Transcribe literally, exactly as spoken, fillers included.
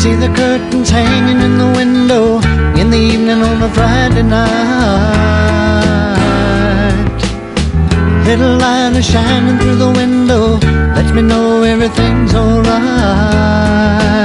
see the curtains hanging in the window in the evening on a Friday night. Little light is shining through the window, lets me know everything's alright.